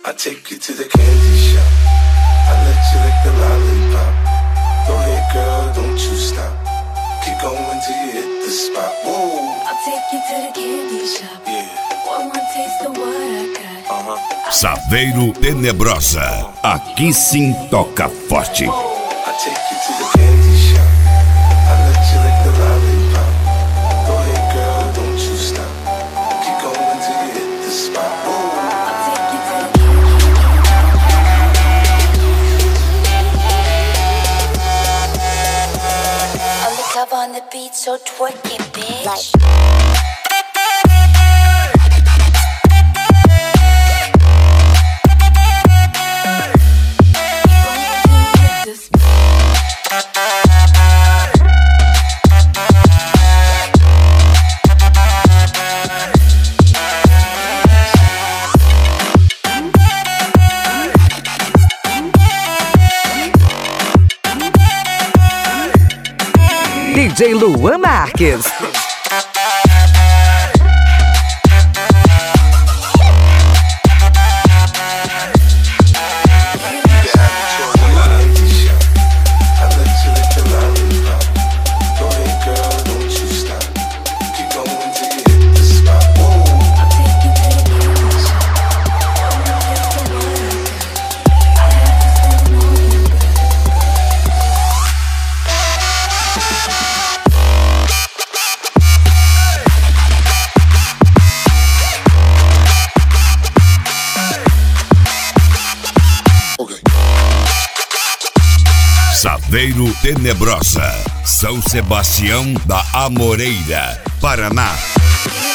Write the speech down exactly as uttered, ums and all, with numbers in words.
I take you to the candy shop. I let you lick the lollipop. Go ahead, girl, don't you stop. Keep going till you hit the spot. Whoa. I'll take you to the candy shop. Yeah. One more taste of what I got. Uh-huh. Saveiro Tenebrosa. Aqui sim toca forte. I take you to the candy shop. I let you lick the lollipop. Go ahead, girl, don't you stop. Keep going till you hit the spot. Whoa. I'll take you to the candy shop. On the cover on the beat, so twerk it, bitch. Like. D J Luan Marques. Saveiro Tenebrosa, São Sebastião da Amoreira, Paraná.